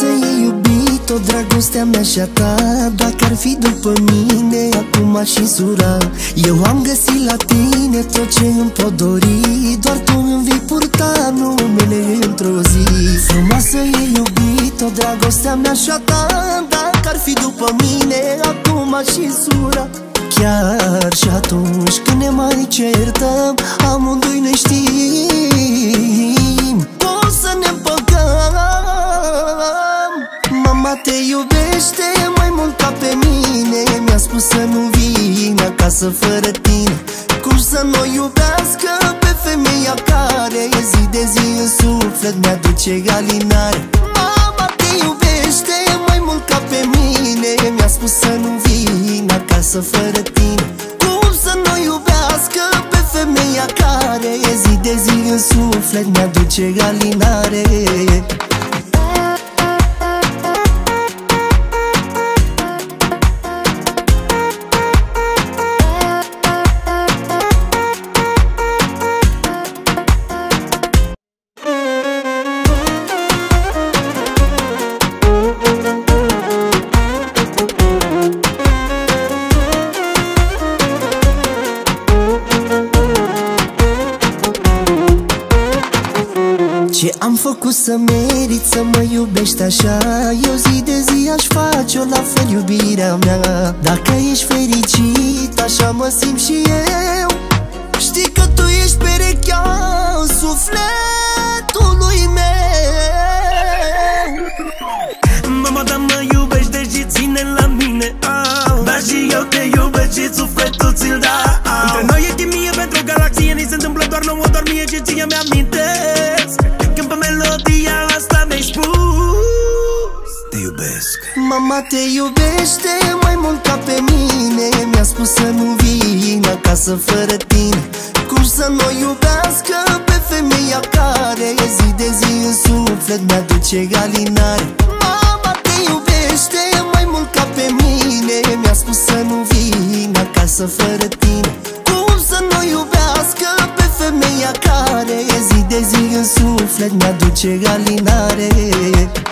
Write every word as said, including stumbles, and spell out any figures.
Frumoasă e iubit-o, dragostea mea și a ta. Dacă ar fi după mine, acum aș insura. Eu am găsit la tine tot ce îmi pot dori, doar tu îmi vei purta numele într-o zi. Frumoasă e iubit-o, dragostea mea și a ta. Dacă ar fi după mine, acum aș insura. Chiar și atunci când ne mai certăm, amândoi ne știm cum să ne împăcăm. Mama te iubește mai mult ca pe mine, mi-a spus să nu vin acasă fără tine. Cum să nu iubească pe femeia care zi de zi în suflet mi-aduce alinare. Mama te iubește mai mult ca pe mine, mi-a spus să nu vin acasă fără tine. Cum să nu iubească pe femeia care zi de zi în suflet mi-aduce alinare. Ce am făcut să merit să mă iubești așa? Eu zi de zi aș face-o la fel iubirea mea. Dacă ești fericit, așa mă simt și eu. Știi că tu ești perechea în sufletului meu. Mama, da mă iubește și ține la mine, oh. Dar și eu te iubesc și sufletul ți-l dau. Între noi e chimie pentru o galaxie, ni se întâmplă doar nouă, doar mie și ție mi-amintesc. Când pe melodia asta mi-ai spus te iubesc. Mama te iubește mai mult ca pe mine, mi-a spus să nu vin acasă fără tine. Cum să nu iubească pe femeia care zi de zi în suflet mi-aduce alinare. Mama te iubește mai mult ca pe mine, mi-a spus să nu vin acasă fără tine. Cum să nu iubească pe femeia care zi de zi în suflet mi-aduce alinare.